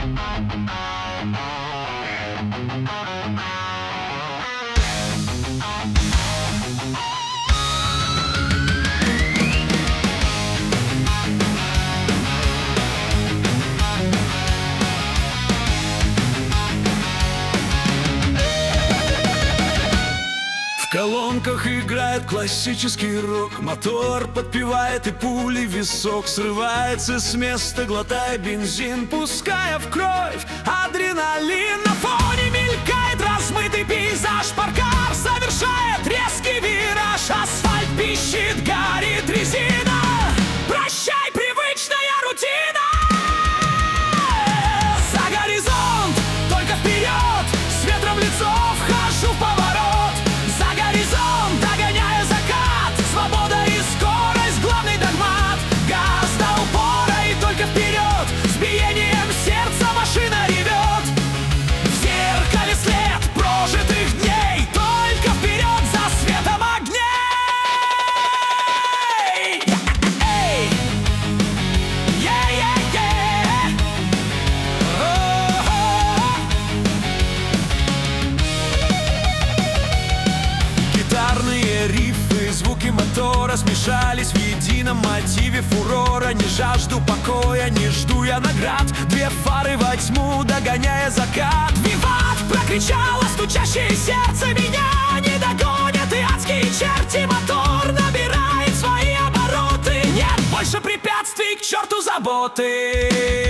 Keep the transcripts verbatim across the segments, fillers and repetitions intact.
В колонках играет классический рок, мотор подпевает и пули в висок. Срывается с места, глотая бензин, пуская в кровь адреналин. На фоне мелькает размытый пейзаж, паркар совершает резкий вираж. Асфальт пищит, горит резина. Прощай, привычная рутина. За горизонт, только вперед, с ветром в лицо вхожу в поворот. Догоняя закат, свобода и скорость — главный догмат. Газ до упора и только вперед, с биением сердца машина ревет. В зеркале след прожитых дней, только вперед за светом огней. Эй! Е-е-е! Гитарные рифы, звуки мотора смешались в едином мотиве фурора. Не жажду покоя, не жду я наград. Две фары во тьму, догоняя закат. Виват! Прокричало стучащее сердце. Меня не догонят и адские черти. Мотор набирает свои обороты. Нет больше препятствий, к черту заботы.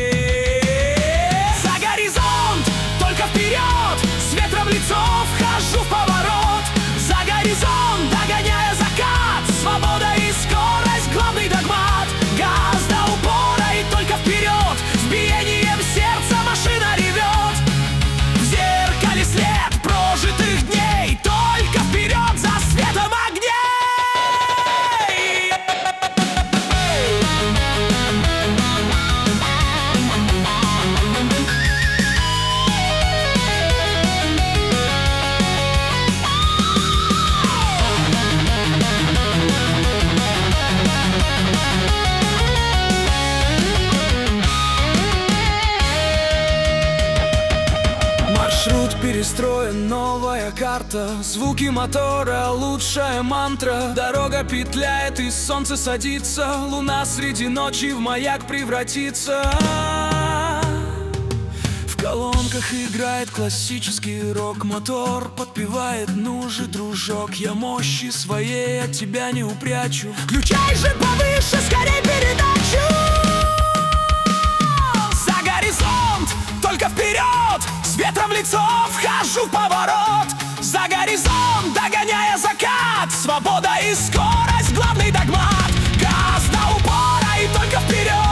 За горизонт, только вперед, с ветром в лицо вхожу в поворот. За горизонт, догоняя закат, свобода и скорость — главный догмат. Газ до упора и только вперед, с биением сердца машина ревет. В зеркале след прожитых дней, только вперед за светом огней. Маршрут перестроен, новая карта. Звуки мотора — лучшая мантра. Дорога петляет и солнце садится. Луна среди ночи в маяк превратится. В колонках играет классический рок, мотор подпевает: ну же, дружок, я мощи своей от тебя не упрячу. Включай же повыше, скорей передачу. За горизонт, только вперед, с ветром в лицо вхожу в поворот. За горизонт, догоняя закат, свобода и скорость — главный догмат. Газ до упора и только вперед.